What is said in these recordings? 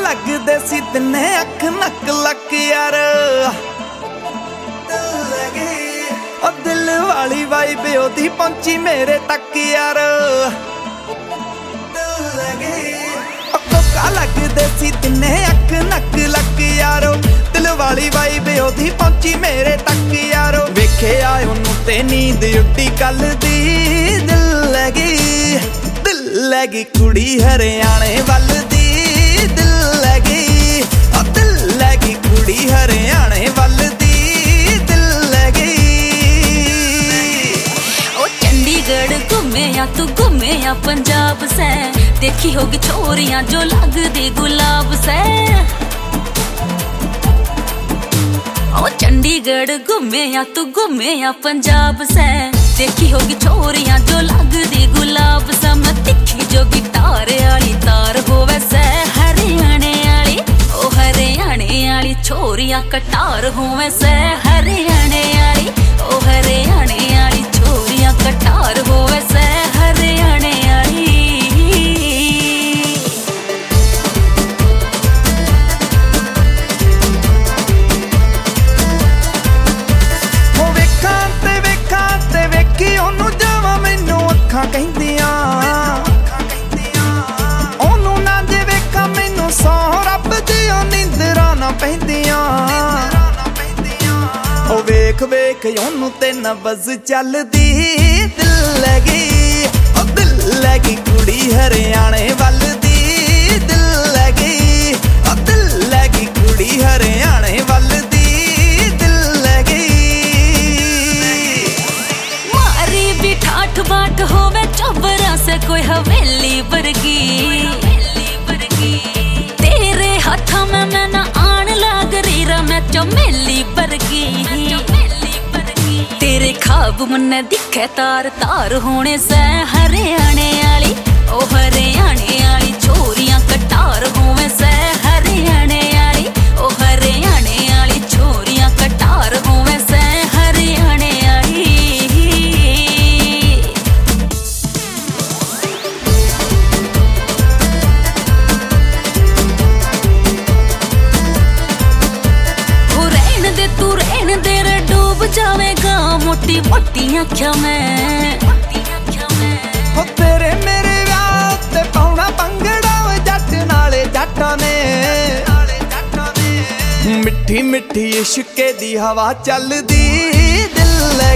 लगदे सी तिन्ने अख नक लक यार दिल वाली वाइब ओदी पहुंची मेरे तक यार कोका लगदे सी तिन्ने अख नक लक यारो दिल वाली वाइब ओदी पहुंची मेरे तक यारो वेखे आए ओनू ते नींद उड्डी कल दी दिल लगी कुड़ी हरियाणे वल दी दिल लगी कुड़ी हरियाणे वल दी दिल लगी ओ चंडीगढ़ घूमे या तू घूमे या पंजाब से देखी होगी छोरियां जो लगदी गुलाब से ओ चंडीगढ़ घूमे या तू घूमे या पंजाब से देखी होगी छोरियां जो लगदी गुलाब से मैं तिखी जो गिटार आली तार होवे से हरियाणे आली ओ हरियाणे आली छोरियां कटार होवे से हरियाणे आली ओ हरियाणे आली छोरियां कटार होवे से हरियाणे आली ਕਹਿੰਦੀਆਂ ਉਹਨੂੰ ਨਾ ਜੇ ਵੇਖਾਂ ਮੈਨੂੰ ਸੌ ਰੱਬ ਦੀਆਂ ਨੀਂਦਰਾਂ ਨਾ ਪੈਂਦੀਆਂ ਉਹ ਵੇਖ ਵੇਖ ਉਹਨੂੰ ਤੇ ਨਬਜ਼ ਚੱਲਦੀ ਦਿਲ ਲੱਗੀ ਕੁੜੀ ਹਰਿਆਣੇ ਵੱਲ ਦੀ ਦਿਲ ਲੱਗੀ ਕੁੜੀ ਹਰਿਆਣੇ ਵੱਲ ਦੀ ਦਿਲ ਲੱਗੀ मारी भी ठाठ बाट होवे चौबरा से कोई हवेली वर्गी तेरे हाथा में मैं ना आन लाग रीरा मैं चमेली वर्गी तेरे खाब मन्ने दिखे तार तार होने से हरियाणे आली ओ हरियाणे आली छोरियां कटार होवे से हरियाणे आली ओ हरियाणे आली छोरियां कटार होवे से हरियाणे आली जावेगा मोटी मोटी आख्या मैं हो तेरे मेरे व्याह ते पाउना पंगड़ा जट नाले जट्टां ने मिठी मिठी इश्के दी हवा चलदी दिल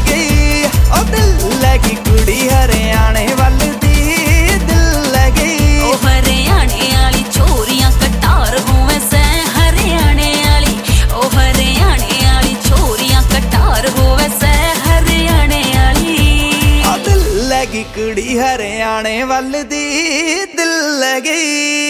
लगी कुड़ी हरियाणे वल दी दिल लगी ओ हरियाणे आली छोरियां कटार होवे से हरियाणे आली ओ हरियाणे आली छोरियां कटार होवे से हरियाणे आली दिल लगी कुड़ी हरियाणे वल दी दिल लगी।